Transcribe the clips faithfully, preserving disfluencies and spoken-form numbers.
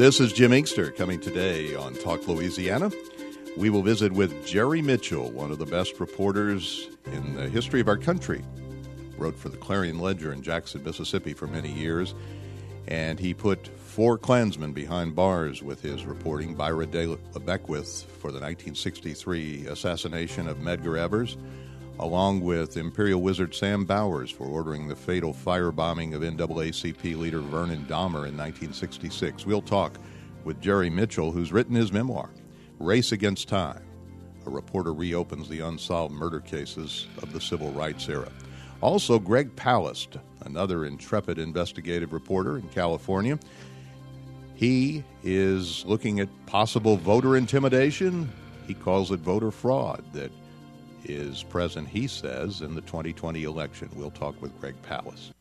This is Jim Inkster coming today on Talk Louisiana. We will visit with Jerry Mitchell, one of the best reporters in the history of our country. Wrote for the Clarion Ledger in Jackson, Mississippi for many years, and he put four Klansmen behind bars with his reporting. Byron De Beckwith for the nineteen sixty-three assassination of Medgar Evers, along with Imperial Wizard Sam Bowers for ordering the fatal firebombing of N double A C P leader Vernon Dahmer in nineteen sixty-six. We'll talk with Jerry Mitchell, who's written his memoir, Race Against Time. A reporter reopens the unsolved murder cases of the civil rights era. Also, Greg Palast, another intrepid investigative reporter in California. He is looking at possible voter intimidation. He calls it voter fraud that is present, he says, in the twenty twenty election. We'll talk with Greg Palast.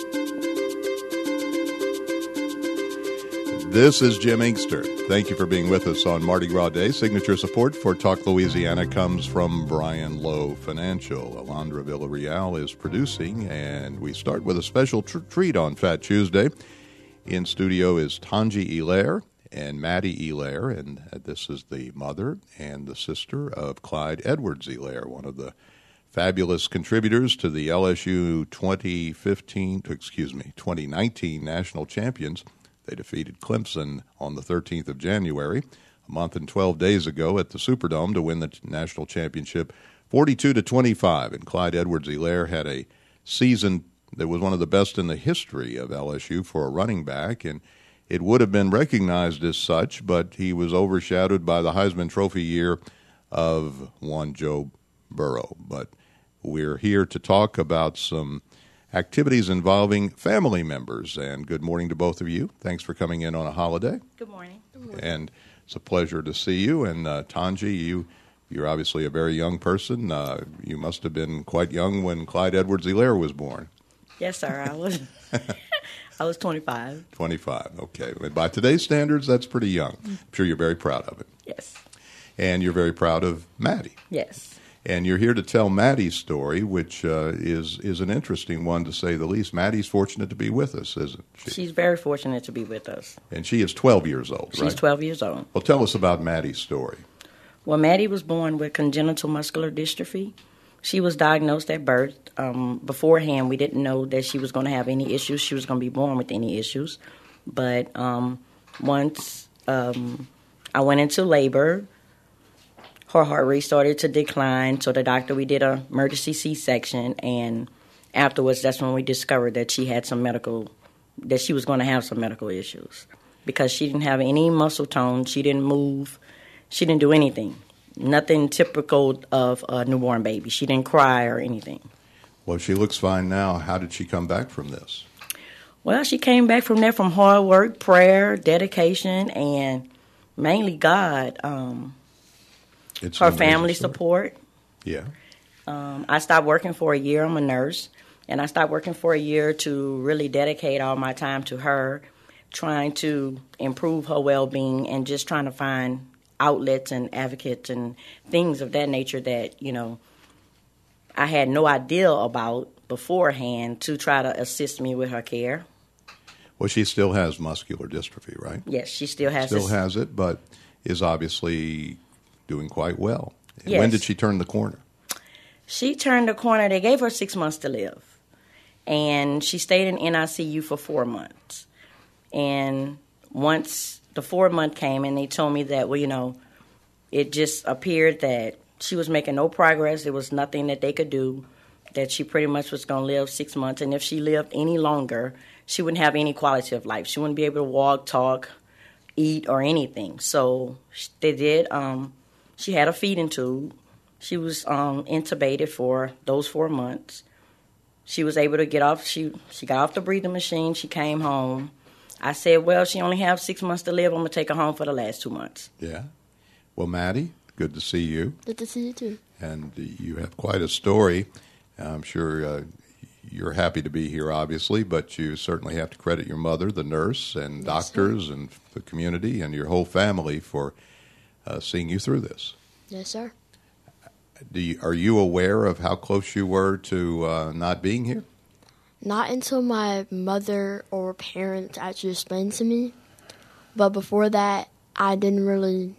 This is Jim Inkster. Thank you for being with us on Mardi Gras Day. Signature support for Talk Louisiana comes from Brian Lowe Financial. Alondra Villarreal is producing, and we start with a special tr- treat on Fat Tuesday. In studio is Tanji Hilaire and Maddie Hilaire, and this is the mother and the sister of Clyde Edwards Hilaire, one of the fabulous contributors to the L S U twenty fifteen, excuse me, twenty nineteen national champions. They defeated Clemson on the thirteenth of January, a month and twelve days ago at the Superdome to win the national championship forty-two to twenty-five. And Clyde Edwards Hilaire had a season that was one of the best in the history of L S U for a running back, and it would have been recognized as such, but he was overshadowed by the Heisman Trophy year of one Joe Burrow. But we're here to talk about some activities involving family members. And good morning to both of you. Thanks for coming in on a holiday. Good morning. Good morning. And it's a pleasure to see you. And uh, Tanji, you, you're obviously a very young person. Uh, you must have been quite young when Clyde Edwards Hilaire was born. Yes, sir. I was I was twenty-five. twenty-five, okay. By today's standards, that's pretty young. I'm sure you're very proud of it. Yes. And you're very proud of Maddie. Yes. And you're here to tell Maddie's story, which uh, is is an interesting one, to say the least. Maddie's fortunate to be with us, isn't she? She's very fortunate to be with us. And she is twelve years old, She's right? She's twelve years old. Well, tell us about Maddie's story. Well, Maddie was born with congenital muscular dystrophy. She was diagnosed at birth. Um, beforehand, we didn't know that she was going to have any issues. She was going to be born with any issues. But um, once um, I went into labor, her heart rate started to decline. So the doctor, we did an emergency C-section. And afterwards, that's when we discovered that she had some medical, that she was going to have some medical issues. Because she didn't have any muscle tone. She didn't move. She didn't do anything. Nothing typical of a newborn baby. She didn't cry or anything. Well, she looks fine now. How did she come back from this? Well, she came back from there from hard work, prayer, dedication, and mainly God. Um, it's her family support. Yeah. Um, I stopped working for a year. I'm a nurse. And I stopped working for a year to really dedicate all my time to her, trying to improve her well-being and just trying to find outlets and advocates and things of that nature that, you know, I had no idea about beforehand to try to assist me with her care. Well, she still has muscular dystrophy, right? Yes, she still has Still this. has it, but is obviously doing quite well. Yes. When did she turn the corner? She turned the corner. They gave her six months to live. And she stayed in N I C U for four months. And once the four month came and they told me that, well, you know, it just appeared that she was making no progress. There was nothing that they could do, that she pretty much was going to live six months. And if she lived any longer, she wouldn't have any quality of life. She wouldn't be able to walk, talk, eat, or anything. So they did, um, she had a feeding tube. She was um, intubated for those four months. She was able to get off, she, she got off the breathing machine. She came home. I said, well, she only has six months to live. I'm going to take her home for the last two months. Yeah. Well, Maddie, good to see you. Good to see you, too. And you have quite a story. I'm sure uh, you're happy to be here, obviously, but you certainly have to credit your mother, the nurse, and yes, doctors, sir. and the community, and your whole family for uh, seeing you through this. Yes, sir. Do you, are you aware of how close you were to uh, not being here? Not until my mother or parents actually explained to me. but before that, I didn't really,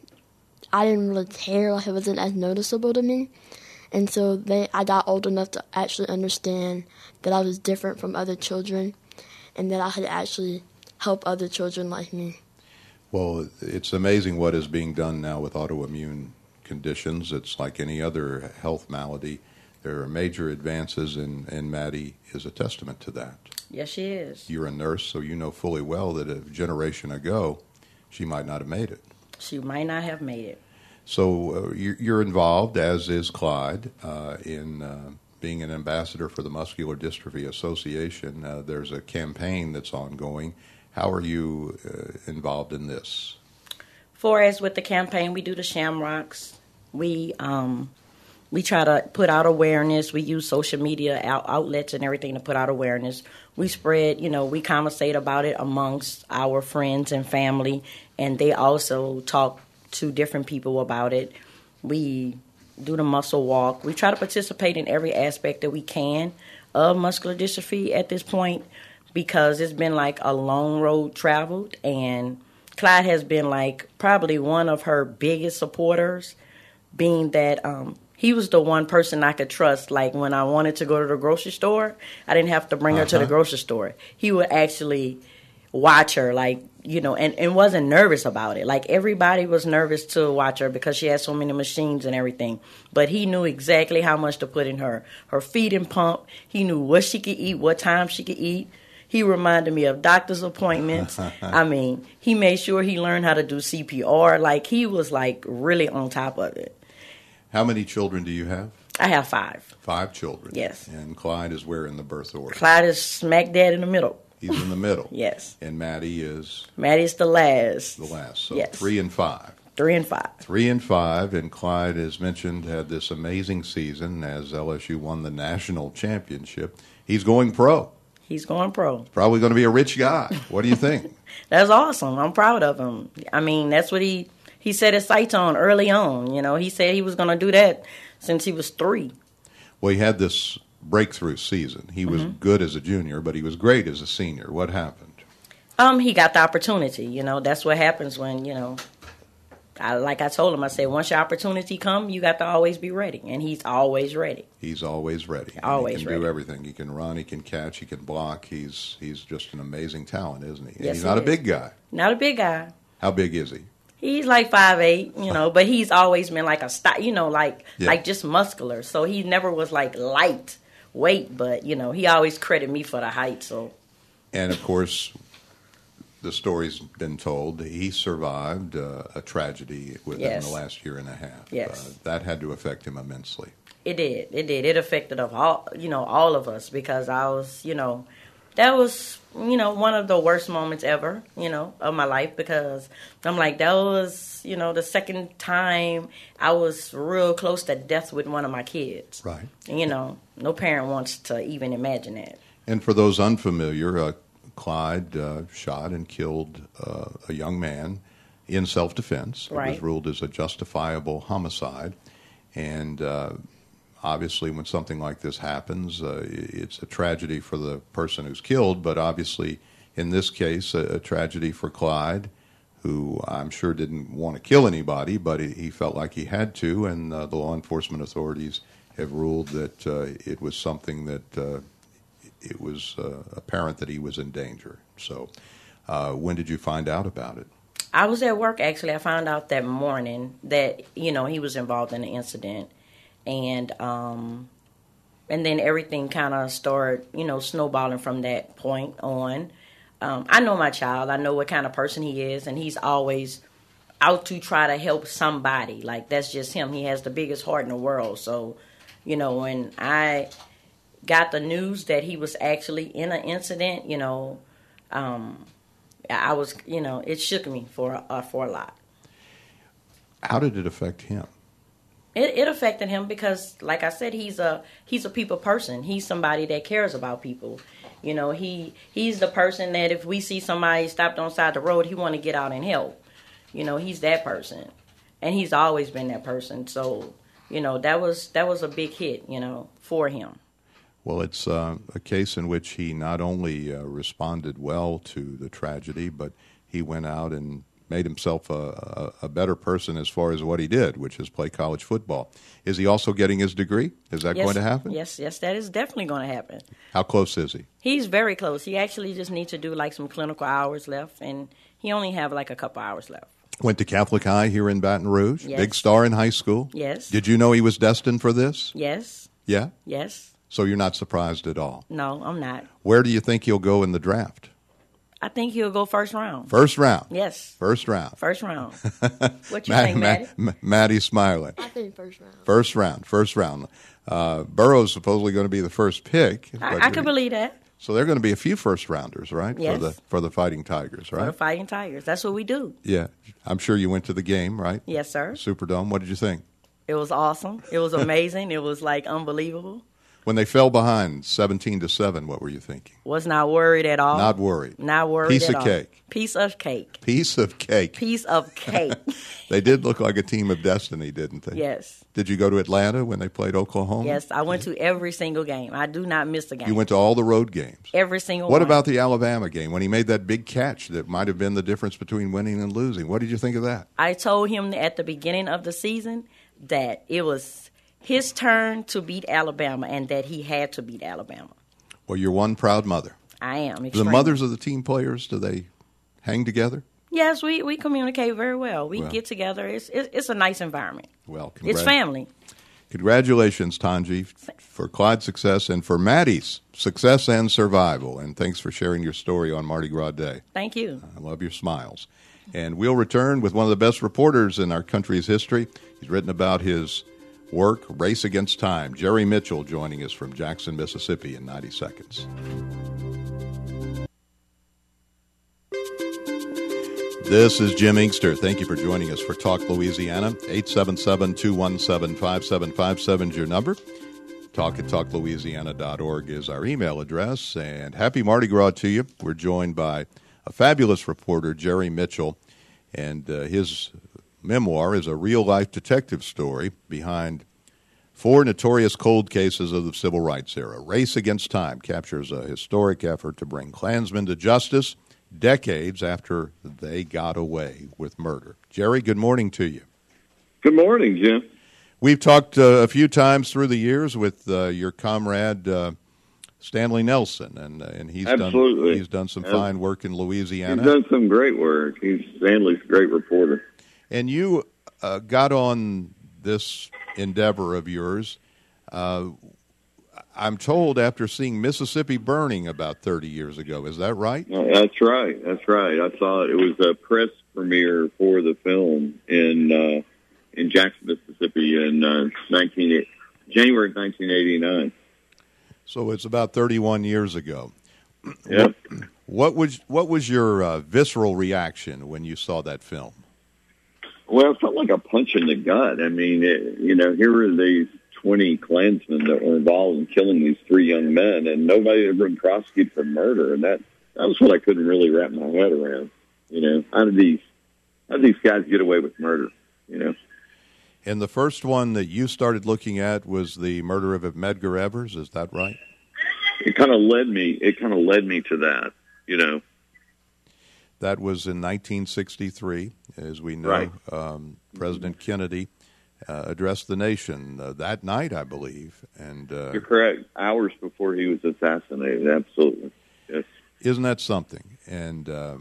I didn't really care. Like, it wasn't as noticeable to me. And so they, I got old enough to actually understand that I was different from other children and that I could actually help other children like me. Well, it's amazing what is being done now with autoimmune conditions. It's like any other health malady. There are major advances, and, and Maddie is a testament to that. Yes, she is. You're a nurse, so you know fully well that a generation ago, she might not have made it. She might not have made it. So uh, you're involved, as is Clyde, uh, in uh, being an ambassador for the Muscular Dystrophy Association. Uh, there's a campaign that's ongoing. How are you uh, involved in this? For as with the campaign, we do the Shamrocks. We um, we try to put out awareness. We use social media out- outlets and everything to put out awareness. We spread, you know, we conversate about it amongst our friends and family, and they also talk to different people about it. We do the muscle walk. We try to participate in every aspect that we can of muscular dystrophy at this point, because it's been like a long road traveled, and Clyde has been like probably one of her biggest supporters, being that um, he was the one person I could trust. Like when I wanted to go to the grocery store, I didn't have to bring uh-huh. her to the grocery store. He would actually watch her, like, you know, and, and wasn't nervous about it. Like, everybody was nervous to watch her because she had so many machines and everything. But he knew exactly how much to put in her. Her feeding pump, he knew what she could eat, what time she could eat. He reminded me of doctor's appointments. I mean, he made sure he learned how to do C P R. Like, he was, like, really on top of it. How many children do you have? I have five. Five children. Yes. And Clyde is where in the birth order? Clyde is smack dab in the middle. He's in the middle. Yes. And Maddie is? Maddie's the last. The last. So yes. three and five. Three and five. Three and five. And Clyde, as mentioned, had this amazing season as L S U won the national championship. He's going pro. He's going pro. Probably going to be a rich guy. What do you think? That's awesome. I'm proud of him. I mean, that's what he, he set his sights on early on. You know, he said he was going to do that since he was three. Well, he had this breakthrough season. He was mm-hmm. good as a junior, but he was great as a senior. What happened? Um, he got the opportunity. You know, that's what happens when, you know, I, like I told him, I said, once your opportunity comes, you got to always be ready. And he's always ready. He's always ready. Always he can ready. do everything. He can run, he can catch, he can block. He's he's just an amazing talent, isn't he? And yes, he's he not is. a big guy. Not a big guy. How big is he? He's like five eight, you know, but he's always been like a, st- you know, like yeah. like just muscular. So he never was like light weight, but, you know, he always credited me for the height. So, and, of course, the story's been told. He survived uh, a tragedy within yes. the last year and a half. Yes. Uh, that had to affect him immensely. It did. It did. It affected of all, you know, all of us, because I was, you know, that was, you know, one of the worst moments ever, you know, of my life, because I'm like, that was, you know, the second time I was real close to death with one of my kids. Right. And, you know, no parent wants to even imagine that. And for those unfamiliar, uh, Clyde uh, shot and killed uh, a young man in self-defense. Right. It was ruled as a justifiable homicide. And uh, obviously when something like this happens, uh, it's a tragedy for the person who's killed, but obviously in this case, a, a tragedy for Clyde, who I'm sure didn't want to kill anybody, but he, he felt like he had to, and uh, the law enforcement authorities have ruled that uh, it was something that uh, it was uh, apparent that he was in danger. So uh, when did you find out about it? I was at work, actually. I found out that morning that, you know, he was involved in the incident. And um, and then everything kind of started, you know, snowballing from that point on. Um, I know my child. I know what kind of person he is. And he's always out to try to help somebody. Like, that's just him. He has the biggest heart in the world. So, you know, when I got the news that he was actually in an incident, you know, um, I was, you know, it shook me for uh, for a lot. How did it affect him? It, it affected him because, like I said, he's a he's a people person. He's somebody that cares about people. You know, he he's the person that if we see somebody stopped on the side of the road, he want to get out and help. You know, he's that person, and he's always been that person. So, you know, that was that was a big hit, you know, for him. Well, it's uh, a case in which he not only uh, responded well to the tragedy, but he went out and made himself a, a, a better person as far as what he did, which is play college football. Is he also getting his degree? Is that yes, going to happen? Yes, yes, that is definitely going to happen. How close is he? He's very close. He actually just needs to do like some clinical hours left, and he only have like a couple hours left. Went to Catholic High here in Baton Rouge. Yes. Big star in high school. Yes. Did you know he was destined for this? Yes. Yeah? Yes. So you're not surprised at all? No, I'm not. Where do you think he'll go in the draft? I think he'll go first round. First round? Yes. First round. First round. What you Matt, think, Maddie? Matt, Maddie's smiling. I think first round. First round. First round. Uh, Burrow's supposedly going to be the first pick. I, I can believe that. So there are going to be a few first rounders, right? Yes. For the for the Fighting Tigers, right? For the Fighting Tigers. That's what we do. Yeah. I'm sure you went to the game, right? Yes, sir. Superdome. What did you think? It was awesome. It was amazing. It was like unbelievable. When they fell behind seventeen to seven, what were you thinking? Was not worried at all. Not worried. Not worried Piece at of all. cake. Piece of cake. Piece of cake. Piece of cake. They did look like a team of destiny, didn't they? Yes. Did you go to Atlanta when they played Oklahoma? Yes, I went to every single game. I do not miss a game. You went to all the road games. Every single What one. about the Alabama game when he made that big catch that might have been the difference between winning and losing? What did you think of that? I told him at the beginning of the season that it was his turn to beat Alabama and that he had to beat Alabama. Well, you're one proud mother. I am. The extremely. mothers of the team players, do they hang together? Yes, we, we communicate very well. We Well. get together. It's, it's it's a nice environment. Well, It's congrat- family. Congratulations, Tanji, f- for Clyde's success and for Maddie's success and survival. And thanks for sharing your story on Mardi Gras Day. Thank you. I love your smiles. And we'll return with one of the best reporters in our country's history. He's written about his work, Race Against Time. Jerry Mitchell joining us from Jackson, Mississippi in ninety seconds. This is Jim Inkster. Thank you for joining us for Talk Louisiana. eight seven seven, two one seven, five seven five seven is your number. Talk at talk louisiana dot org is our email address. And happy Mardi Gras to you. We're joined by a fabulous reporter, Jerry Mitchell, and uh, his memoir is a real-life detective story behind four notorious cold cases of the civil rights era. Race Against Time captures a historic effort to bring Klansmen to justice decades after they got away with murder. Jerry, good morning to you. Good morning, Jim. We've talked uh, a few times through the years with uh, your comrade uh, Stanley Nelson, and uh, and he's Absolutely. done he's done some Yes. fine work in Louisiana. He's done some great work. He's Stanley's a great reporter. And you uh, got on this endeavor of yours, uh, I'm told, after seeing Mississippi Burning about thirty years ago. Is that right? No, that's right. That's right. I saw it. It was a press premiere for the film in uh, in Jackson, Mississippi, in uh, nineteen January nineteen eighty-nine. So it's about thirty-one years ago. Yep. What was what was your uh, visceral reaction when you saw that film? Well, it felt like a punch in the gut. I mean, it, you know, here were these twenty Klansmen that were involved in killing these three young men, and nobody had been prosecuted for murder, and that that was what I couldn't really wrap my head around. You know, how did these how did these guys get away with murder? You know. And the first one that you started looking at was the murder of Medgar Evers. Is that right? It kind of led me. It kind of led me to that. You know. That was in nineteen sixty-three, as we know. Right. Um, President Kennedy uh, addressed the nation uh, that night, I believe. And uh, you're correct. Hours before he was assassinated. Absolutely. Yes. Isn't that something? And uh,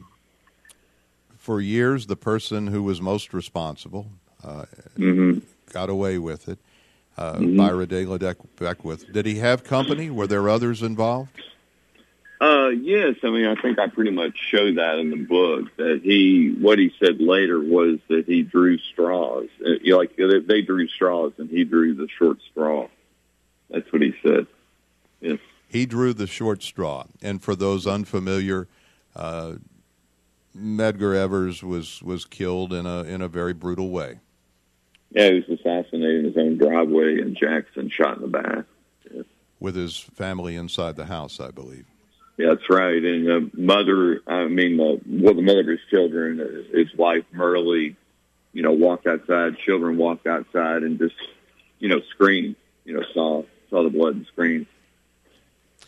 for years, the person who was most responsible uh, Mm-hmm. got away with it. Uh, Mm-hmm. Byra De La Beckwith. Did he have company? Were there others involved? Uh, yes, I mean, I think I pretty much showed that in the book, that he, what he said later was that he drew straws. Uh, you know, like, they they drew straws and he drew the short straw. That's what he said. Yes. He drew the short straw. And for those unfamiliar, uh, Medgar Evers was, was killed in a in a very brutal way. Yeah, he was assassinated in his own driveway in Jackson, shot in the back. Yes. With his family inside the house, I believe. Yeah, that's right. And the mother, I mean, uh, well, the mother of his children, uh, his wife, Merle, you know, walked outside, children walked outside and just, you know, screamed, you know, saw saw the blood and screamed.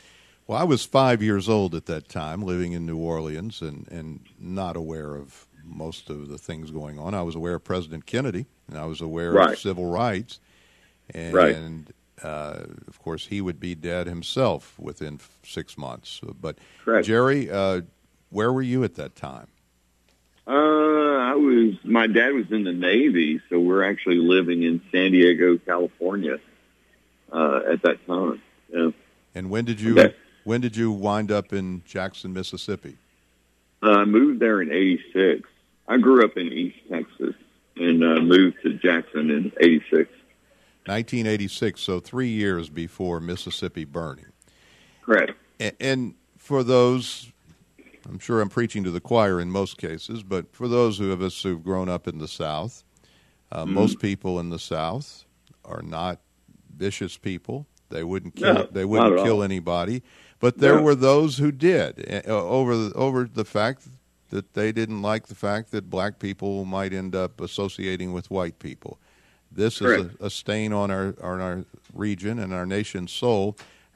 Well, I was five years old at that time, living in New Orleans, and, and not aware of most of the things going on. I was aware of President Kennedy, and I was aware right. of civil rights. And, right. uh, of course, he would be dead himself within f- six months. But, Correct. Jerry, uh, where were you at that time? Uh, I was, my dad was in the Navy, so we're actually living in San Diego, California, uh, at that time. Yeah. And when did you okay. when did you wind up in Jackson, Mississippi? Uh, I moved there in eighty-six. I grew up in East Texas and uh, moved to Jackson in eighty-six. nineteen eighty-six, so three years before Mississippi burning. Correct. And, and for those, I'm sure I'm preaching to the choir in most cases, but for those who of us who've grown up in the South, uh, mm-hmm. most people in the South are not vicious people. They wouldn't kill. No, they wouldn't kill all. anybody. But there no. were those who did uh, over the, over the fact that they didn't like the fact that black people might end up associating with white people. This Correct. is a, a stain on our on our region and our nation's soul.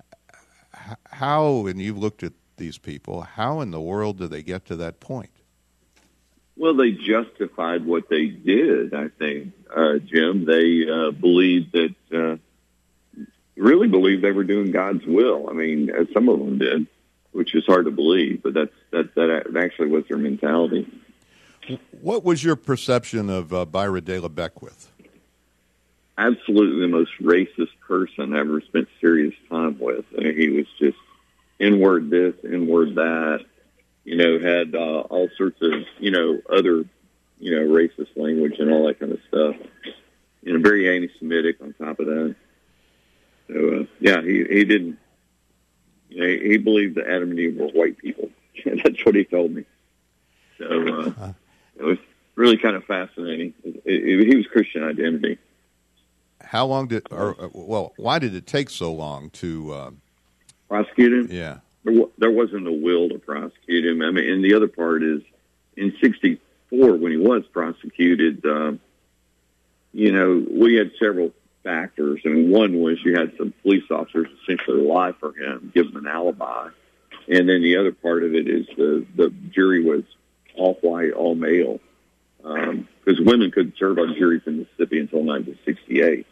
How, and you've looked at these people, how in the world do they get to that point? Well, they justified what they did, I think, uh, Jim. They uh, believed that, uh, really believed they were doing God's will. I mean, uh, some of them did, which is hard to believe, but that's, that, that actually was their mentality. What was your perception of uh, Byron De La Beckwith? Absolutely the most racist person I ever spent serious time with. I mean, he was just inward this, inward that, you know, had uh, all sorts of, you know, other, you know, racist language and all that kind of stuff. You know, very anti-Semitic on top of that. So, uh, yeah, he, he didn't, you know, he believed that Adam and Eve were white people. That's what he told me. So uh, uh, it was really kind of fascinating. It, it, he was Christian identity. How long did, or well, why did it take so long to uh, prosecute him? Yeah, there, there wasn't a will to prosecute him. I mean, and the other part is, in sixty-four when he was prosecuted, uh, you know, we had several factors. I mean, one was you had some police officers essentially lie for him, give him an alibi, and then the other part of it is the the jury was all white, all male, because um, women couldn't serve on juries in Mississippi until nineteen sixty-eight.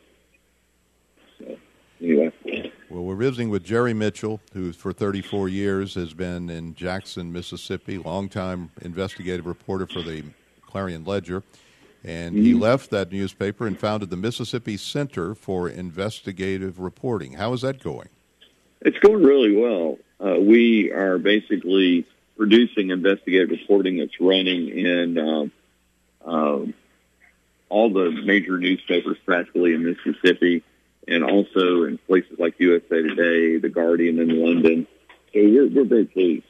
So, anyway. Well, we're visiting with Jerry Mitchell, who for thirty-four years has been in Jackson, Mississippi, longtime investigative reporter for the Clarion Ledger. And he left that newspaper and founded the Mississippi Center for Investigative Reporting. How is that going? It's going really well. Uh, we are basically producing investigative reporting that's running in uh, uh, all the major newspapers practically in Mississippi, and also in places like U S A Today, The Guardian in London. So we're, we're very pleased.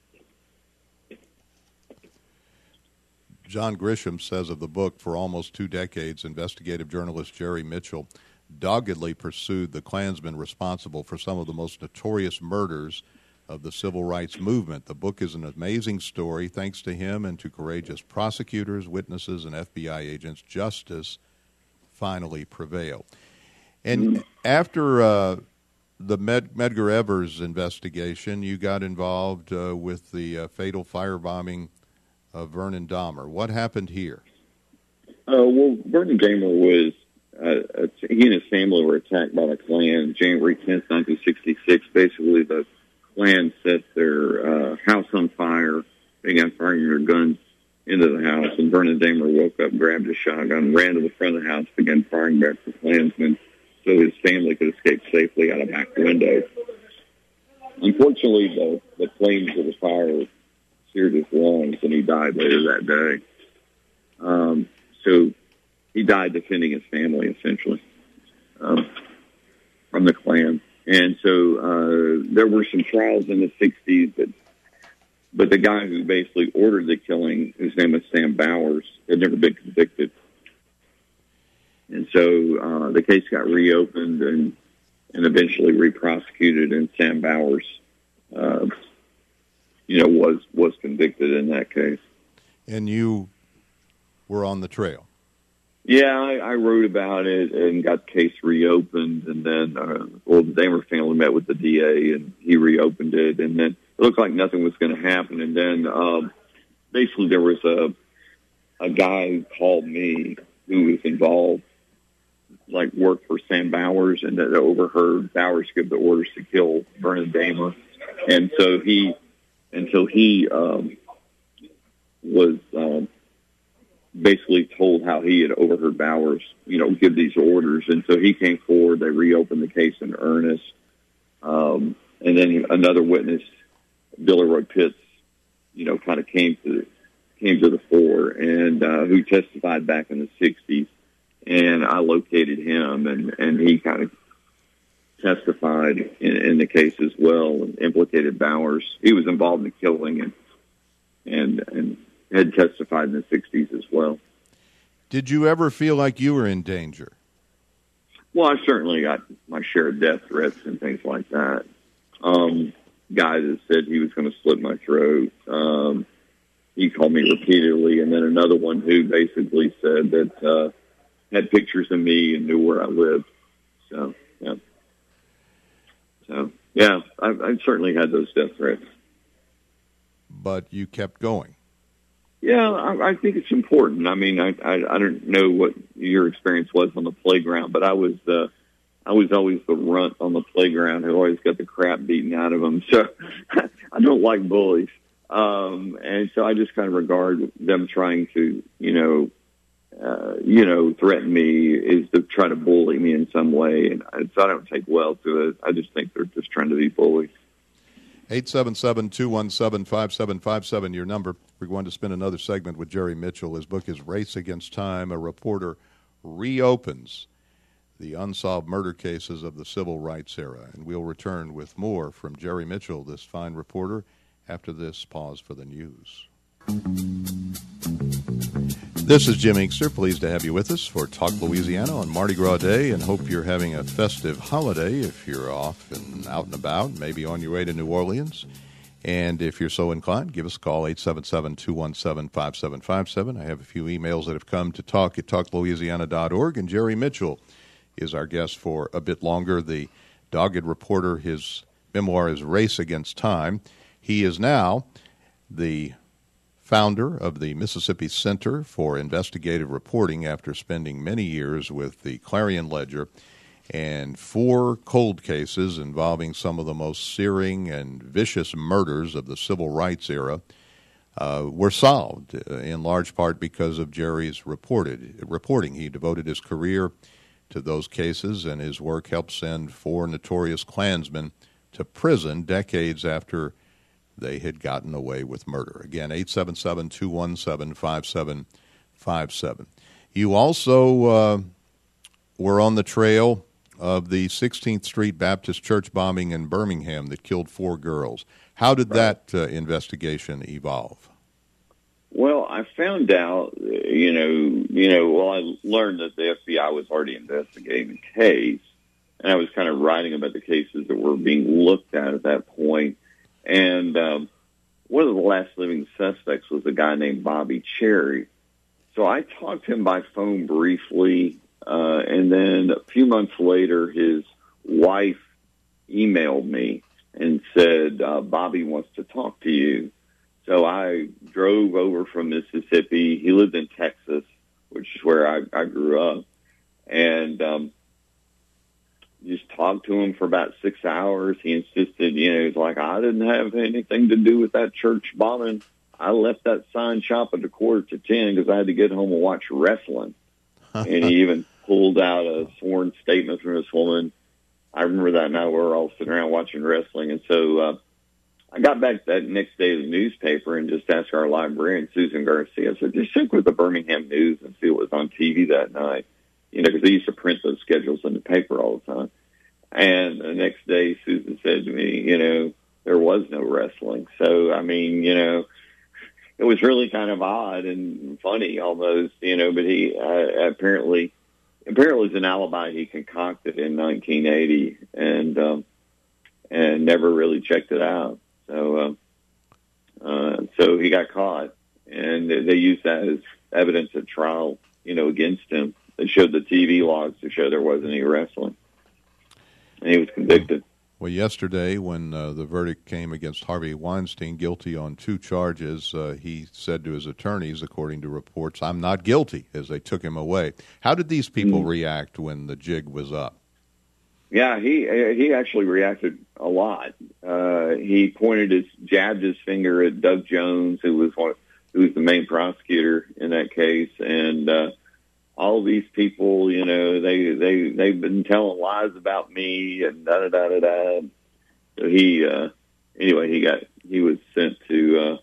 John Grisham says of the book, for almost two decades, investigative journalist Jerry Mitchell doggedly pursued the Klansmen responsible for some of the most notorious murders of the civil rights movement. The book is an amazing story. Thanks to him and to courageous prosecutors, witnesses, and F B I agents, justice finally prevailed. And mm-hmm. after uh, the Med- Medgar Evers investigation, you got involved uh, with the uh, fatal firebombing of Vernon Dahmer. What happened here? Uh, well, Vernon Dahmer was, uh, he and his family were attacked by the Klan January tenth, nineteen sixty-six. Basically, the Klan set their uh, house on fire, began firing their guns into the house, and Vernon Dahmer woke up, grabbed a shotgun, ran to the front of the house, began firing back the Klansmen so his family could escape safely out a back window. Unfortunately, the, the flames of the fire seared his lungs, and he died later that day. Um, so he died defending his family, essentially, um, from the Klan. And so uh, there were some trials in the sixties, but, but the guy who basically ordered the killing, whose name was Sam Bowers, had never been convicted. And so uh, the case got reopened and, and eventually re-prosecuted, and Sam Bowers uh you know, was, was convicted in that case. And you were on the trail? Yeah, I, I wrote about it and got the case reopened, and then, uh, well, the Damer family met with the D A, and he reopened it, and then it looked like nothing was going to happen, and then um, basically there was a a guy who called me who was involved, like worked for Sam Bowers, and that overheard Bowers give the orders to kill Vernon Damer, and so he, and so he um, was. Um, basically told how he had overheard Bowers, you know, give these orders. And so he came forward. They reopened the case in earnest. Um, and then another witness, Billy Roy Pitts, you know, kind of came to came to the fore, and uh, who testified back in the sixties. And I located him, and, and he kind of testified in, in the case as well, and implicated Bowers. He was involved in the killing, and and and had testified in the sixties as well. Did you ever feel like you were in danger? Well, I certainly got my share of death threats and things like that. Um, guy that said he was going to slit my throat. Um, he called me repeatedly, and then another one who basically said that uh, had pictures of me and knew where I lived. So, yeah. So, yeah, I, I certainly had those death threats. But you kept going. Yeah, I, I think it's important. I mean, I, I I don't know what your experience was on the playground, but I was uh, I was always the runt on the playground who always got the crap beaten out of them. So I don't like bullies, um, and so I just kind of regard them trying to, you know, uh, you know, threaten me is to try to bully me in some way, and I, so I don't take well to it. I just think they're just trying to be bullies. eight seven seven, two one seven, five seven five seven, your number. We're going to spend another segment with Jerry Mitchell. His book is Race Against Time. A reporter reopens the unsolved murder cases of the civil rights era. And we'll return with more from Jerry Mitchell, this fine reporter, after this pause for the news. This is Jim Inkster. Pleased to have you with us for Talk Louisiana on Mardi Gras Day, and hope you're having a festive holiday if you're off and out and about, maybe on your way to New Orleans. And if you're so inclined, give us a call, eight seven seven, two one seven, five seven five seven. I have a few emails that have come to talk at talk louisiana dot org, and Jerry Mitchell is our guest for a bit longer. The dogged reporter, his memoir is Race Against Time. He is now the founder of the Mississippi Center for Investigative Reporting after spending many years with the Clarion Ledger, and four cold cases involving some of the most searing and vicious murders of the civil rights era uh, were solved, uh, in large part because of Jerry's reported, reporting. He devoted his career to those cases, and his work helped send four notorious Klansmen to prison decades after they had gotten away with murder. Again, eight seven seven, two one seven, five seven five seven. You also uh, were on the trail of the sixteenth Street Baptist Church bombing in Birmingham that killed four girls. How did that uh, investigation evolve? Well, I found out, you know, you know, well, I learned that the F B I was already investigating the case, and I was kind of writing about the cases that were being looked at at that point. And um, one of the last living suspects was a guy named Bobby Cherry. So I talked to him by phone briefly, uh, and then a few months later, his wife emailed me and said, uh, Bobby wants to talk to you. So I drove over from Mississippi. He lived in Texas, which is where I, I grew up, and um, just talked to him for about six hours. He insisted, you know, he's like, I didn't have anything to do with that church bombing. I left that sign shop at a quarter to ten because I had to get home and watch wrestling. And he even pulled out a sworn statement from this woman. I remember that night we were all sitting around watching wrestling. And so uh, I got back that next day to the newspaper and just asked our librarian, Susan Garcia, I said, just check with the Birmingham News and see what was on T V that night. You know, because they used to print those schedules in the paper all the time. And the next day, Susan said to me, you know, there was no wrestling. So, I mean, you know, it was really kind of odd and funny almost, you know, but he uh, apparently, apparently it was an alibi he concocted in nineteen eighty and, um, and never really checked it out. So, uh, uh, so he got caught, and they used that as evidence at trial, you know, against him. They showed the T V logs to show there wasn't any wrestling, and he was convicted. Well, yesterday when uh, the verdict came against Harvey Weinstein, guilty on two charges, uh, he said to his attorneys, according to reports, "I'm not guilty," as they took him away. How did these people mm-hmm. react when the jig was up? Yeah, he he actually reacted a lot. Uh, he pointed his, jabbed his finger at Doug Jones, who was one, who was the main prosecutor in that case, and uh, all these people, you know, they they they've been telling lies about me and da da da da da. So he, uh, anyway, he got he was sent to uh,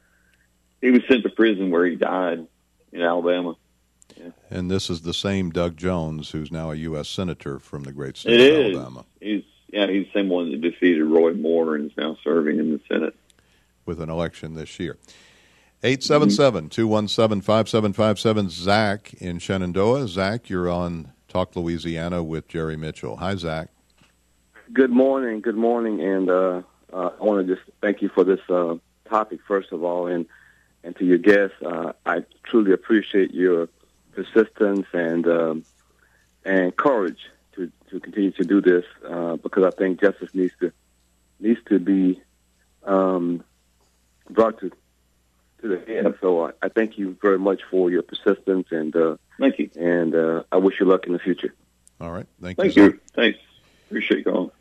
he was sent to prison where he died in Alabama. Yeah. And this is the same Doug Jones who's now a U S senator from the great state it of is. Alabama. He's yeah, he's the same one that defeated Roy Moore and is now serving in the Senate with an election this year. eight seven seven, two one seven, five seven five seven, Zach in Shenandoah. Zach, you're on Talk Louisiana with Jerry Mitchell. Hi, Zach. Good morning. Good morning. And uh, uh, I want to just thank you for this uh, topic, first of all. And, and to your guests, uh, I truly appreciate your persistence and um, and courage to, to continue to do this uh, because I think justice needs to needs to be um, brought to to the head. So I, I thank you very much for your persistence and uh, thank you. And uh, I wish you luck in the future. All right, thank, thank you. you. Thanks. Appreciate you calling.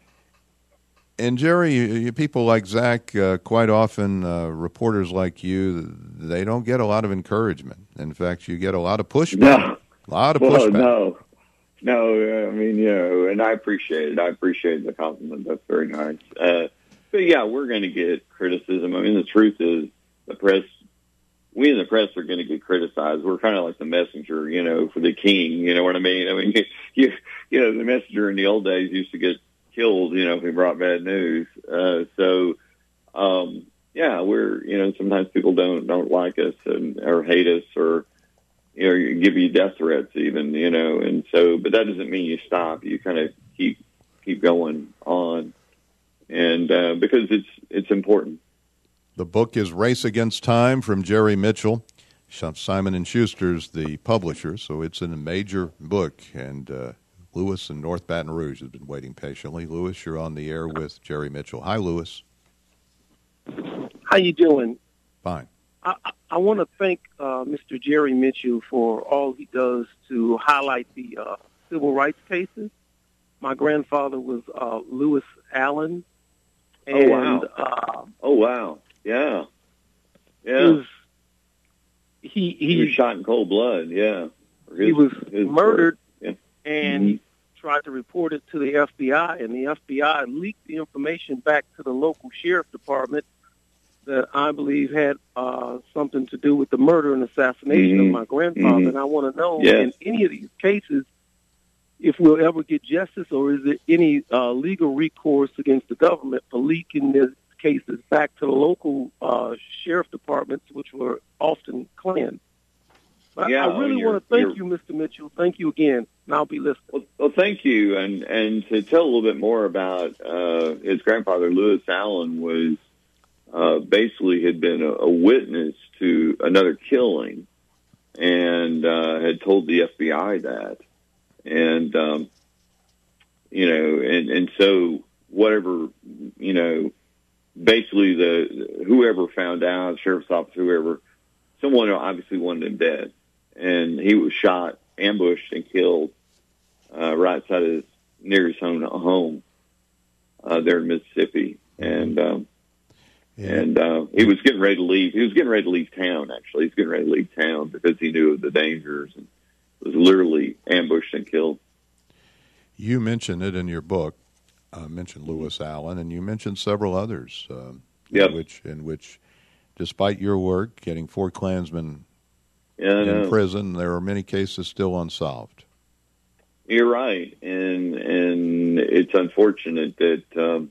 And Jerry, you, you people like Zach, uh, quite often uh, reporters like you, they don't get a lot of encouragement. In fact, you get a lot of pushback. No. A lot of well, pushback. No, no. I mean, you know, and I appreciate it. I appreciate the compliment. That's very nice. Uh, but yeah, we're going to get criticism. I mean, the truth is, the press, we in the press are going to get criticized. We're kind of like the messenger, you know, for the king. You know what I mean? I mean, you, you know, the messenger in the old days used to get killed, you know, if he brought bad news. Uh, so, um, yeah, we're, you know, sometimes people don't, don't like us and, or hate us or, you know, give you death threats even, you know, and so, but that doesn't mean you stop. You kind of keep, keep going on. And, uh, because it's, it's important. The book is Race Against Time from Jerry Mitchell. Simon and Schuster's the publisher, so it's in a major book, and, uh, Lewis in North Baton Rouge has been waiting patiently. Lewis, you're on the air with Jerry Mitchell. Hi, Lewis. How you doing? Fine. I, I, I want to thank uh, Mister Jerry Mitchell for all he does to highlight the uh, civil rights cases. My grandfather was uh, Lewis Allen. And, oh, wow. Uh, oh, wow. Yeah. Yeah. He was, he, he, he was shot in cold blood, yeah. His, he was murdered. And mm-hmm. tried to report it to the F B I, and the F B I leaked the information back to the local sheriff department that I believe had uh, something to do with the murder and assassination mm-hmm. of my grandfather. Mm-hmm. And I want to know, yes. in any of these cases, if we'll ever get justice, or is there any uh, legal recourse against the government for leaking these cases back to the local uh, sheriff departments, which were often Klan. But yeah, I really want to thank you, Mister Mitchell. Thank you again, and I'll be listening. Well, well thank you. And and to tell a little bit more about uh, his grandfather, Lewis Allen, was uh, basically had been a, a witness to another killing and uh, had told the F B I that. And, um, you know, and, and so whatever, you know, basically the whoever found out, sheriff's office, whoever, someone obviously wanted him dead. And he was shot, ambushed, and killed uh, right outside of his, near his own home uh, there in Mississippi. And um, yeah. and uh, he was getting ready to leave. He was getting ready to leave town, actually. He was getting ready to leave town because he knew of the dangers and was literally ambushed and killed. You mentioned it in your book, uh, mentioned Lewis Allen, and you mentioned several others uh, yep. in which, in which, despite your work, getting four Klansmen yeah, in prison, there are many cases still unsolved. You're right, and and it's unfortunate that um,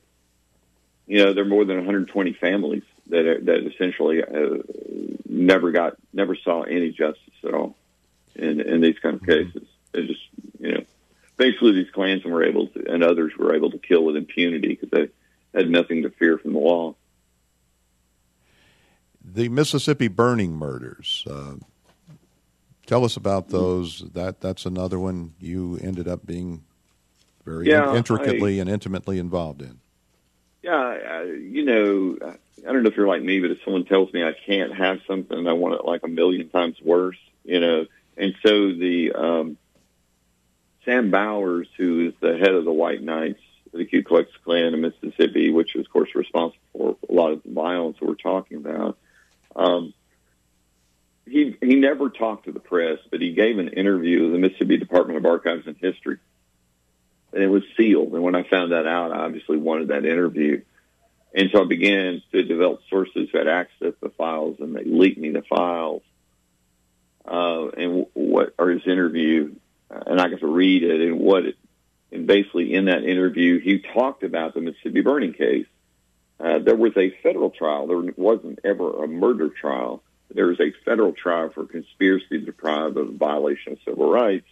you know there are more than one hundred twenty families that are, that essentially uh, never got never saw any justice at all in in these kind of cases. Mm-hmm. They just you know basically these Klansmen were able to, and others were able to kill with impunity because they had nothing to fear from the law. The Mississippi burning murders. Uh, Tell us about those. That That's another one you ended up being very yeah, intricately I, and intimately involved in. Yeah, I, you know, I don't know if you're like me, but if someone tells me I can't have something, I want it like a million times worse, you know. And so the um, Sam Bowers, who is the head of the White Knights, the Ku Klux Klan in Mississippi, which is, of course, responsible for a lot of the violence that we're talking about, um, he he never talked to the press, but he gave an interview to the Mississippi Department of Archives and History. And it was sealed. And when I found that out, I obviously wanted that interview. And so I began to develop sources who had access to the files, and they leaked me the files. Uh, and what, or his interview, and I got to read it, and what it, and basically in that interview, he talked about the Mississippi burning case. Uh, there was a federal trial. There wasn't ever a murder trial. There was a federal trial for conspiracy to deprive of violation of civil rights.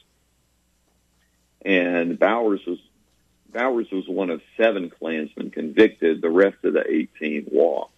And Bowers was Bowers was one of seven Klansmen convicted. The rest of the eighteen walked.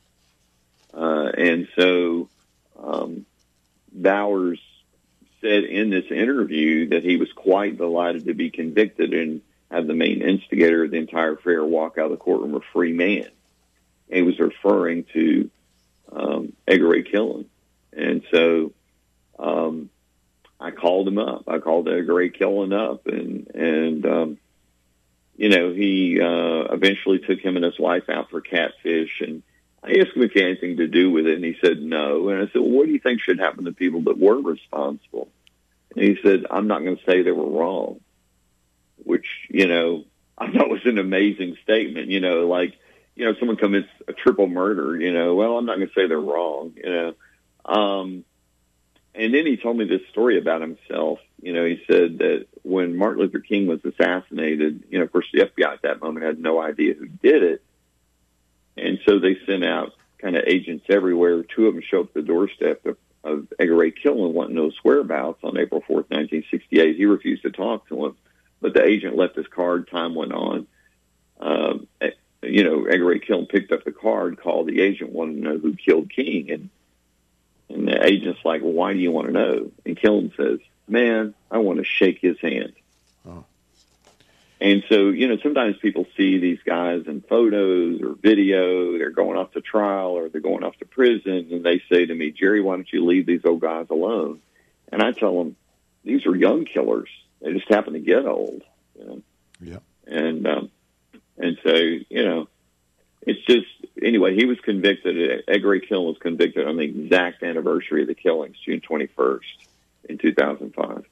Uh, and so um, Bowers said in this interview that he was quite delighted to be convicted and have the main instigator of the entire affair walk out of the courtroom a free man. And he was referring to um, Edgar Ray Killen. And so um, I called him up. I called Edgar Ray Killen up, and, and um, you know, he uh, eventually took him and his wife out for catfish, and I asked him if he had anything to do with it, and he said no. And I said, well, what do you think should happen to people that were responsible? And he said, I'm not going to say they were wrong, which, you know, I thought was an amazing statement. You know, like, you know, someone commits a triple murder, you know, well, I'm not going to say they're wrong, you know. Um, and then he told me this story about himself. You know, he said that when Martin Luther King was assassinated, you know, of course, the F B I at that moment had no idea who did it. And so they sent out kind of agents everywhere. Two of them showed up at the doorstep of, of Edgar Ray Killen wanting to know his whereabouts on April fourth, nineteen sixty-eight. He refused to talk to him, but the agent left his card. Time went on. Um, you know, Edgar Ray Killen picked up the card, called the agent, wanted to know who killed King. And, and the agent's like, well, why do you want to know? And Killen says, man, I want to shake his hand. Oh. And so, you know, sometimes people see these guys in photos or video, they're going off to trial or they're going off to prison, and they say to me, Jerry, why don't you leave these old guys alone? And I tell them, these are young killers. They just happen to get old. You know? Yeah. And, um, and so, you know, it's just, anyway, he was convicted. Edgar Ray Killen was convicted on the exact anniversary of the killings, June twenty-first in two thousand five.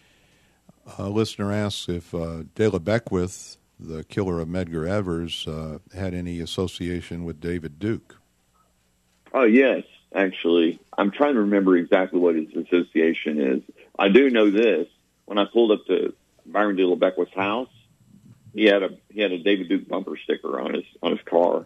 A listener asks if uh, Dela Beckwith, the killer of Medgar Evers, uh, had any association with David Duke. Oh, yes, actually. I'm trying to remember exactly what his association is. I do know this. When I pulled up to Byron Dela Beckwith's house, he had a he had a David Duke bumper sticker on his on his car.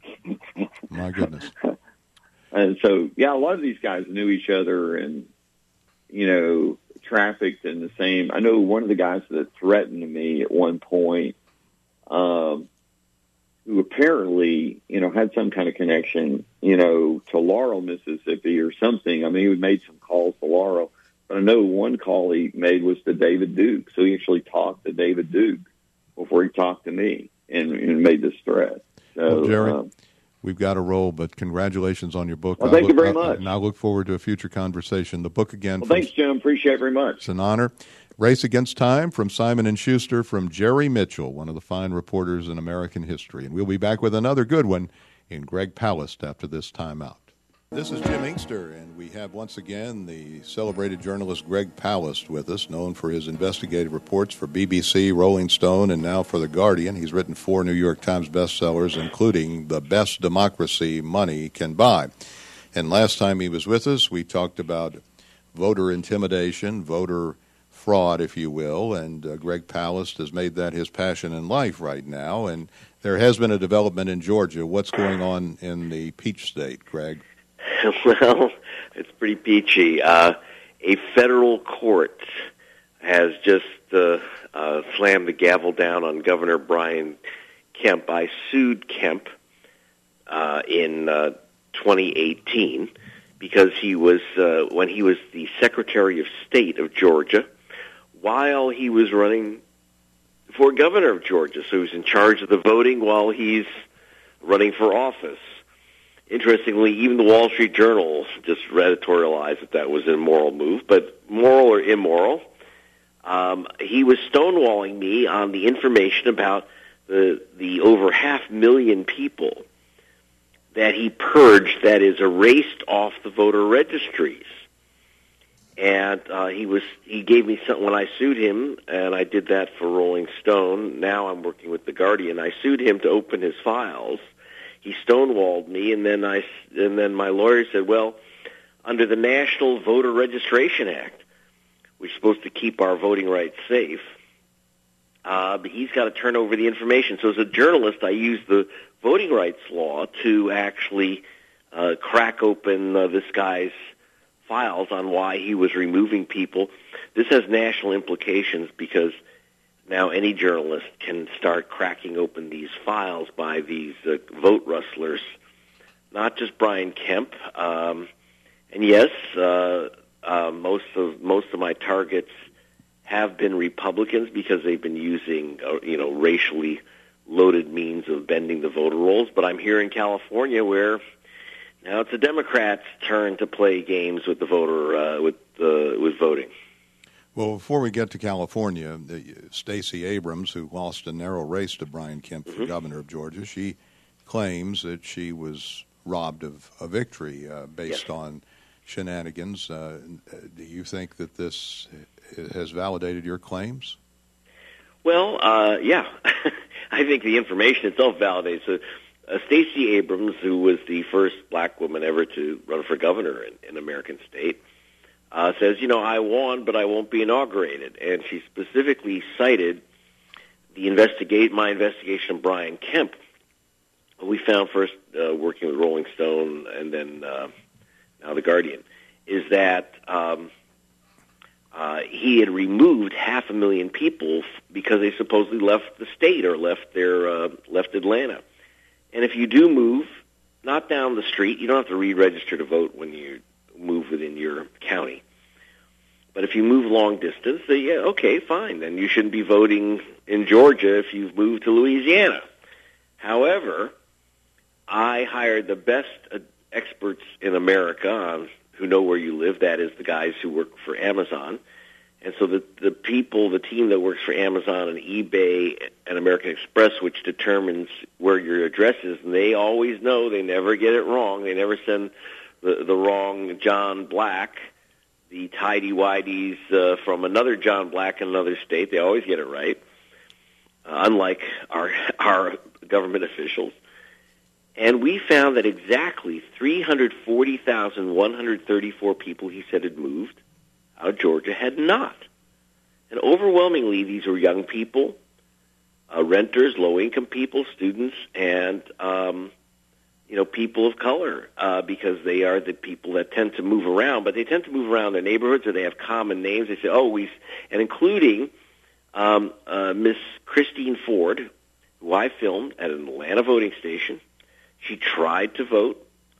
My goodness. And so, yeah, a lot of these guys knew each other and, you know, trafficked in the same. I know one of the guys that threatened me at one point, um, who apparently, you know, had some kind of connection, you know, to Laurel, Mississippi or something. I mean, he made some calls to Laurel. But I know one call he made was to David Duke. So he actually talked to David Duke before he talked to me and, and made this threat. So, well, Jerry, um, we've got to roll, but congratulations on your book. Well, thank look, you very I, much. And I look forward to a future conversation. The book again. Well, from, thanks, Jim. Appreciate it very much. It's an honor. Race Against Time from Simon and Schuster, from Jerry Mitchell, one of the fine reporters in American history. And we'll be back with another good one in Greg Palast after this time out. This is Jim Inkster, and we have once again the celebrated journalist Greg Palast with us, known for his investigative reports for B B C, Rolling Stone, and now for The Guardian. He's written four New York Times bestsellers, including The Best Democracy Money Can Buy. And last time he was with us, we talked about voter intimidation, voter fraud, if you will, and uh, Greg Palast has made that his passion in life right now. And there has been a development in Georgia. What's going on in the Peach State, Greg? Well, it's pretty peachy. Uh, a federal court has just uh, uh, slammed the gavel down on Governor Brian Kemp. I sued Kemp uh, in uh, twenty eighteen because he was uh, when he was the Secretary of State of Georgia while he was running for governor of Georgia. So he was in charge of the voting while he's running for office. Interestingly, even the Wall Street Journal just editorialized that that was an immoral move, but moral or immoral, um, he was stonewalling me on the information about the the over half million people that he purged, that is, erased off the voter registries. And uh, he was he gave me something when I sued him, and I did that for Rolling Stone. Now I'm working with The Guardian. I sued him to open his files. He stonewalled me, and then I and then my lawyer said, well, under the National Voter Registration Act, which is supposed to keep our voting rights safe, uh, but he's got to turn over the information. So as a journalist, I used the voting rights law to actually uh, crack open uh, this guy's files on why he was removing people. This has national implications because now any journalist can start cracking open these files by these uh, vote rustlers, not just Brian Kemp. Um, and yes, uh, uh, most of most of my targets have been Republicans because they've been using, uh, you know, racially loaded means of bending the voter rolls. But I'm here in California where now it's the Democrats' turn to play games with the voter uh, with uh, with voting. Well, before we get to California, Stacey Abrams, who lost a narrow race to Brian Kemp for mm-hmm. governor of Georgia, she claims that she was robbed of a victory uh, based yes. on shenanigans. Uh, do you think that this has validated your claims? Well, uh, yeah. I think the information itself validates it. Uh, Stacey Abrams, who was the first black woman ever to run for governor in an American state, Uh, says, you know, I won, but I won't be inaugurated. And she specifically cited the investigate my investigation of Brian Kemp. We found first, uh, working with Rolling Stone and then uh, now The Guardian, is that um, uh, he had removed half a million people f- because they supposedly left the state or left their uh, left Atlanta. And if you do move, not down the street, you don't have to re-register to vote when you move within your county. But if you move long distance, then yeah, okay, fine. Then you shouldn't be voting in Georgia if you've moved to Louisiana. However, I hired the best uh, experts in America on who know where you live. That is the guys who work for Amazon. And so the, the people, the team that works for Amazon and eBay and American Express, which determines where your address is, and they always know, they never get it wrong. They never send the, the wrong John Black, the tidy-whities uh, from another John Black in another state. They always get it right, uh, unlike our our government officials. And we found that exactly three hundred forty thousand one hundred thirty-four people he said had moved out of Georgia had not. And overwhelmingly, these were young people, uh, renters, low-income people, students, and um you know, people of color, uh, because they are the people that tend to move around, but they tend to move around their neighborhoods, or they have common names. They say, oh, we, and including um, uh, Miss Christine Ford, who I filmed at an Atlanta voting station. She tried to vote,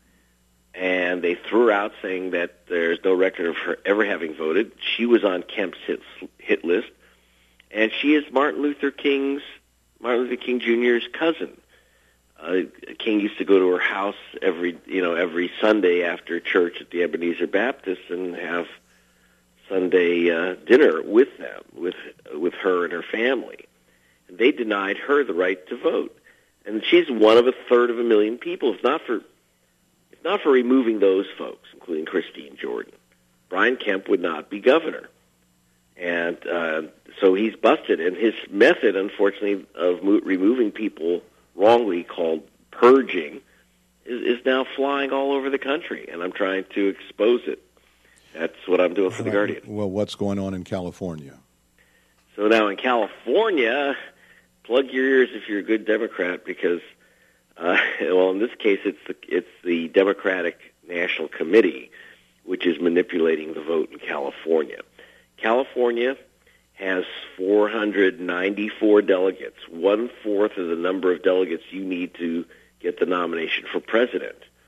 and they threw her out saying that there's no record of her ever having voted. She was on Kemp's hit, hit list, and she is Martin Luther King's, Martin Luther King Junior's cousin. Uh, King used to go to her house every, you know, every Sunday after church at the Ebenezer Baptist and have Sunday uh, dinner with them, with with her and her family. And they denied her the right to vote, and she's one of a third of a million people. If not for, if not for removing those folks, including Christine Jordan, Brian Kemp would not be governor. And uh, so he's busted. And his method, unfortunately, of mo- removing people wrongly called purging, is, is now flying all over the country, and I'm trying to expose it. That's what I'm doing for The Guardian. Well, what's going on in California? So now in California, plug your ears if you're a good Democrat, because, uh, well, in this case, it's the, it's the Democratic National Committee, which is manipulating the vote in California. California has four hundred ninety-four delegates, one-fourth of the number of delegates you need to get the nomination for president.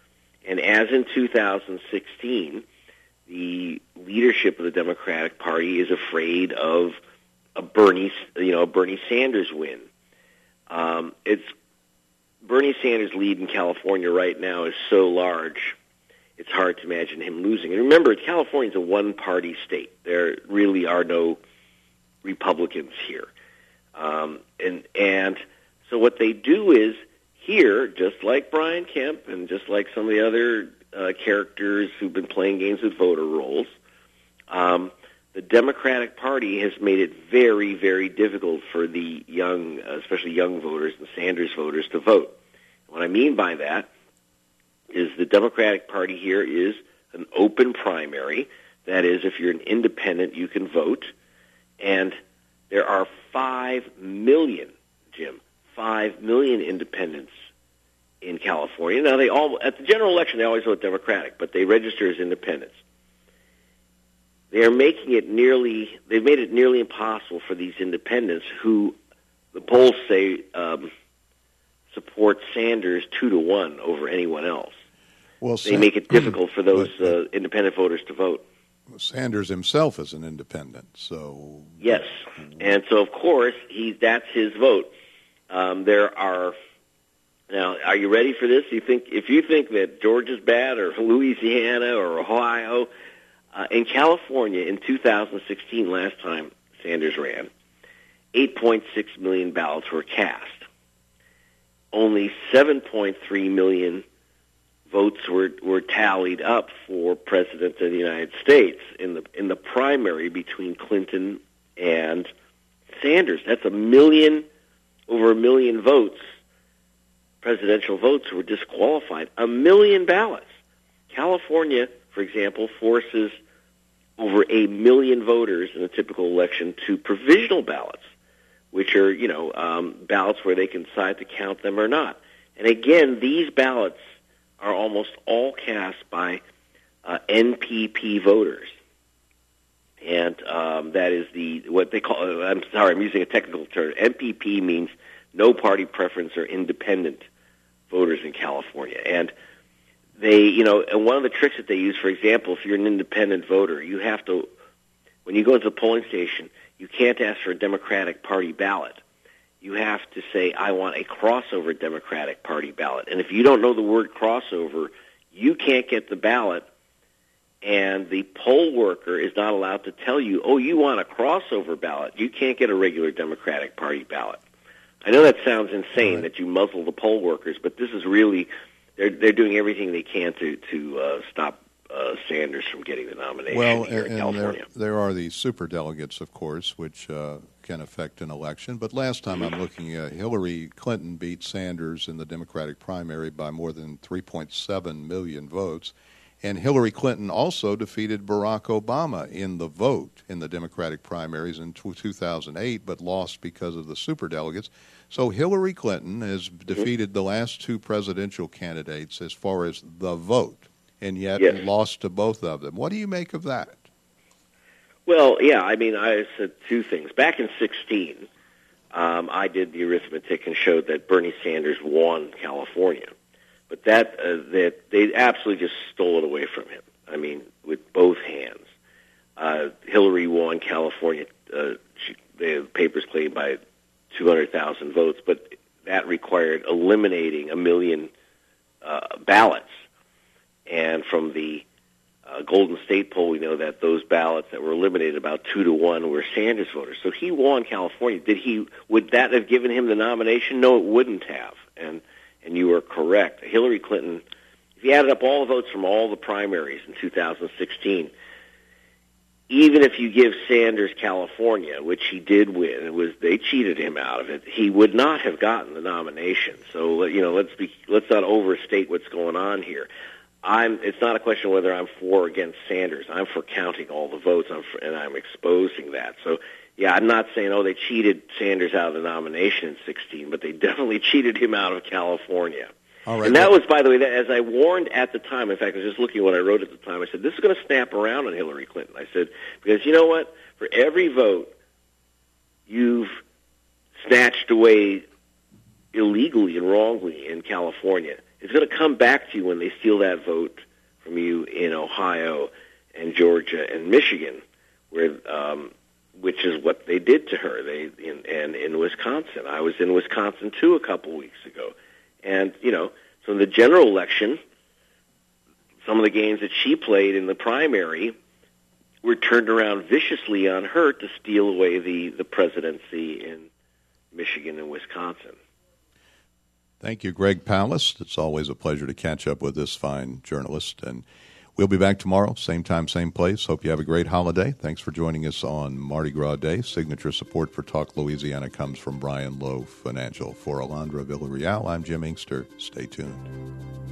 And as in two thousand sixteen, the leadership of the Democratic Party is afraid of a Bernie, you know, a Bernie Sanders win. Um, it's Bernie Sanders' lead in California right now is so large, it's hard to imagine him losing. And remember, California is a one-party state. There really are no Republicans here. Um, and and so what they do is here, just like Brian Kemp and just like some of the other uh, characters who've been playing games with voter rolls, um, the Democratic Party has made it very, very difficult for the young, especially young voters and Sanders voters, to vote. What I mean by that is the Democratic Party here is an open primary. That is, if you're an independent, you can vote. And there are five million, Jim, five million independents in California. Now, they all, at the general election, they always vote Democratic, but they register as independents. They are making it nearly, they've made it nearly impossible for these independents who the polls say um, support Sanders two to one over anyone else. Well, they Sa- make it difficult for those but, uh, independent voters to vote. Sanders himself is an independent, so... Yes, and so, of course, he that's his vote. Um, there are... Now, are you ready for this? You think if you think that Georgia's bad or Louisiana or Ohio... Uh, in California, in two thousand sixteen, last time Sanders ran, eight point six million ballots were cast. Only seven point three million votes were, were tallied up for President of the United States in the in the primary between Clinton and Sanders. That's a million, over a million votes, presidential votes were disqualified. A million ballots. California, for example, forces over a million voters in a typical election to provisional ballots, which are, you know, um, ballots where they can decide to count them or not. And again, these ballots are almost all cast by uh, N P P voters. And um, that is the, what they call, uh, I'm sorry, I'm using a technical term. N P P means no party preference or independent voters in California. And They, you know, and one of the tricks that they use, for example, if you're an independent voter, you have to, when you go into the polling station, you can't ask for a Democratic Party ballot. You have to say, I want a crossover Democratic Party ballot. And if you don't know the word crossover, you can't get the ballot, and the poll worker is not allowed to tell you, oh, you want a crossover ballot. You can't get a regular Democratic Party ballot. I know that sounds insane, right, that you muzzle the poll workers, but this is really... They're they're doing everything they can to to uh, stop uh, Sanders from getting the nomination well, here and, in California. And there, there are the superdelegates, of course, which uh, can affect an election. But last time I'm looking at Hillary Clinton beat Sanders in the Democratic primary by more than three point seven million votes. And Hillary Clinton also defeated Barack Obama in the vote in the Democratic primaries in two thousand eight, but lost because of the superdelegates. So Hillary Clinton has defeated the last two presidential candidates as far as the vote, and yet yes. lost to both of them. What do you make of that? Well, yeah, I mean, I said two things. Back in sixteen, um, I did the arithmetic and showed that Bernie Sanders won California. But that uh, that they absolutely just stole it away from him. I mean, with both hands. Uh, Hillary won California. Uh, she, the papers claim by two hundred thousand votes, but that required eliminating a million uh, ballots. And from the uh, Golden State poll, we know that those ballots that were eliminated, about two to one, were Sanders voters. So he won California. Did he? Would that have given him the nomination? No, it wouldn't have. And and you are correct. Hillary Clinton, if you added up all the votes from all the primaries in two thousand sixteen, even if you give Sanders California, which he did win, it was they cheated him out of it, he would not have gotten the nomination. So, you know, let's be let's not overstate what's going on here. I'm. It's not a question of whether I'm for or against Sanders. I'm for counting all the votes, I'm for, and I'm exposing that. So, yeah, I'm not saying, oh, they cheated Sanders out of the nomination in sixteen, but they definitely cheated him out of California. All right, and that well, was, by the way, that, as I warned at the time, in fact, I was just looking at what I wrote at the time, I said, this is going to snap around on Hillary Clinton. I said, because you know what? For every vote you've snatched away illegally and wrongly in California, it's going to come back to you when they steal that vote from you in Ohio and Georgia and Michigan, where um, which is what they did to her. They in, and in Wisconsin, I was in Wisconsin too a couple weeks ago, and you know, so in the general election, some of the games that she played in the primary were turned around viciously on her to steal away the, the presidency in Michigan and Wisconsin. Thank you, Greg Palast. It's always a pleasure to catch up with this fine journalist. And we'll be back tomorrow, same time, same place. Hope you have a great holiday. Thanks for joining us on Mardi Gras Day. Signature support for Talk Louisiana comes from Brian Lowe Financial. For Alondra Villarreal, I'm Jim Inkster. Stay tuned.